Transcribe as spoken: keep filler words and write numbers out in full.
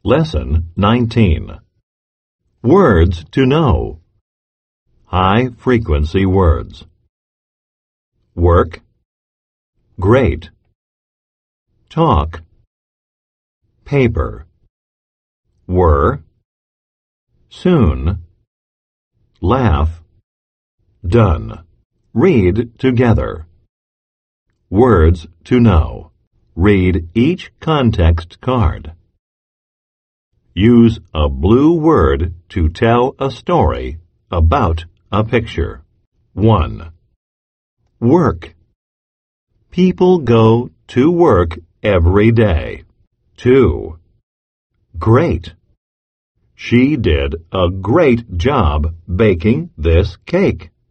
Lesson nineteen. Words to know. High-frequency words. Work. Great. Talk. Paper. Were. Soon. Laugh. Done. Read together. Words to know. Read each context card. Use a blue word to tell a story about a picture. one. Work. People go to work every day. two. Great. She did a great job baking this cake.